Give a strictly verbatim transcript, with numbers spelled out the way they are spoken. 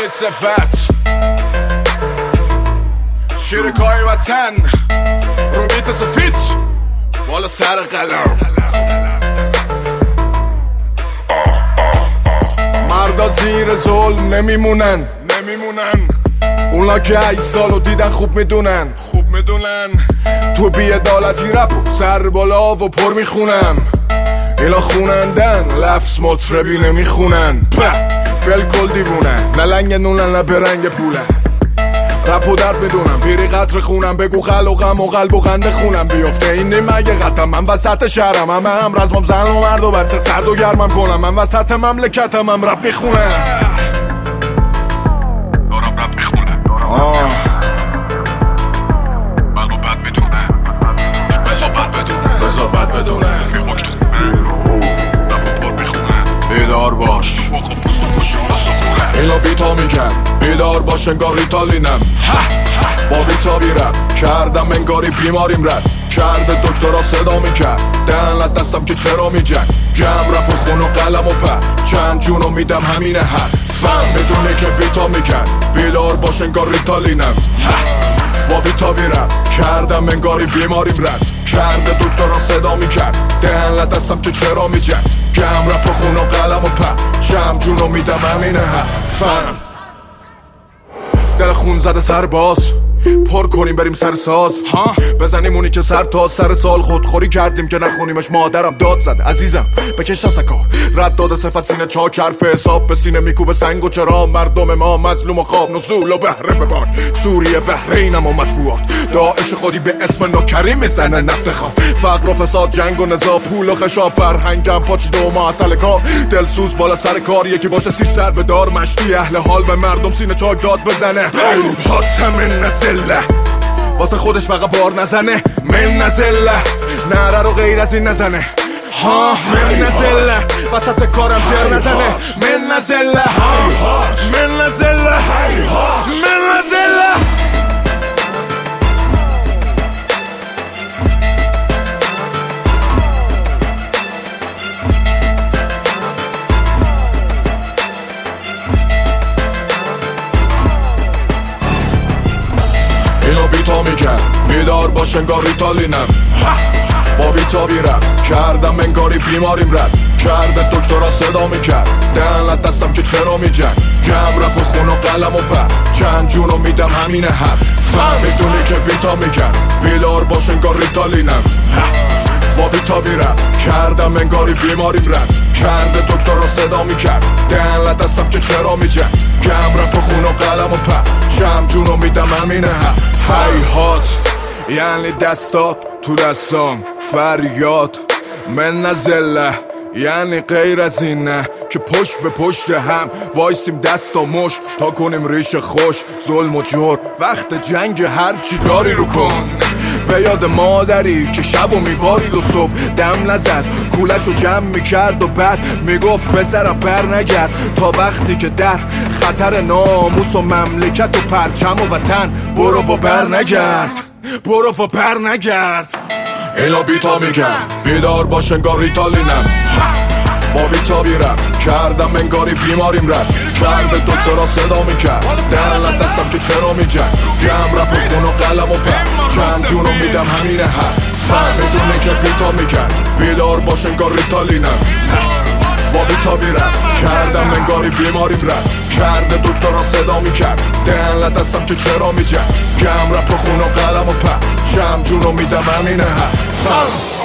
امید صفت شیرکای وطن رو بیت سفید بالا سر قلم. مردا زیر ظلم نمیمونن نمیمونن اونا که هشت سالو دیدن خوب میدونن خوب میدونن تو بی‌عدالتی رپ سر بالا و پر میخونم. اینا خونندن لفظ مطربی نمیخونن بلکل دیوونن نه لنگ نونن نه برنگ پولن. رپ و درد بدونم پیری قطر خونم بگو خل و غم و قلب و خنده خونم بیفته این نیم اگه قطم من وسط شهرم همه هم رزمم زن و مرد و بچه سرد و گرمم کنم من وسط مملکتم هم رپ میخونم دارم رپ میخونم آه قلب و بد بدونم بزا بد بدونم بزا بد بدونم میخوش تو من رپ و پر میخونم بیدار باش اینا بیتا میگن بیدار باش انگار ریتالینم با بیتا بیرم کردم انگاری بیماریم رد کرده دکترا صدا میکرد دهنت دستم که چرا میجن گم رپ و خون و قلم و پر چند جونو میدم همینه هر فهم بدونه که بیتا میگن بیدار باش انگار ریتالینم با بیتا بیرم کردم انگاری بیماریم رد کرده دکترا صدا میکرد دهنت دستم که چرا میجن گم رپ و خون و قلم و پر چند جونو میدم همینه هر فهم دل خون زده سر باز پر کنیم بریم سر ساز ها بزنیم اونی که سر تا سر سال خودخوری کردیم که نخونیمش مادرم داد زد عزیزم بکش نسکا رد داده صفت سینه چاک حرف حساب به سینه میکوبه سنگ و چرا مردم ما مظلوم و خواب نزول و بهره ببان سوریه بحرینم و مطبوعات داعش خودی به اسم نوکریم میزنه نفت خواب فقر و فساد جنگ و نزا پول و خشاب فرهنگم پاچ دو ما اصل کار دلسوز بالا سر کار یکی باشه سی سر به دار مشتی اهل حال به مردم سینه چاک داد بزنه حاتم نزله واسه خودش فقط بار نزنه من نزله نره رو غیر از این نزنه ها من نزله وسط کارم جر نزنه من نزله من نزله من نزله اینو بیتا میگن بیدار باش انگار ریتالینم با بیتا بیرم کردم انگاری بیماریم رد کرده دکترا صدا میکرد دهنت دستم که چرا میجن گم رپ و خون و قلم و پر چند جونو میدم همینه هر فهم میدونی که بیتا میگن بیدار باش انگار ریتالینم با بیتا بیرم کردم انگاری بیماریم رد کرده دکترا صدا میکرد دهنت دستم که چرا میجن گم رپ و خون و قلم و پر چند جونو میدم همینه هر فیهات یعنی دستات تو دستام فریاد من نزله یعنی غیر از این نه که پشت به پشت هم وایسیم دست و مش تا کنیم ریش خوش ظلم و جور وقت جنگ هرچی داری رو کن به یاد مادری که شب و میبارید و صبح دم نزد کولش رو جمع میکرد و بعد میگفت پسرم بر نگرد تا وقتی که در خطر ناموس و مملکت و پرچم و وطن برو و بر نگرد برو و بر نگرد اینا بیتا میگن بیدار باش انگار ریتالینم با بیتا بیرم کردم انگاری بیماریم رد کرده دکترا صدا میکرد دهنت دستم که چرا میجن گم رپ و خون و قلم و پر چند جونو میدم همینه هر فهم میدونه که بیتا میگن بیدار باش انگار ریتالینم با بیتا بیرم کردم انگاری بیماریم رد کرده دکترا صدا میکرد دهنت دستم که چرا میجن گم رپ و خون و قلم و پر چند جونو میدم همینه هر فهم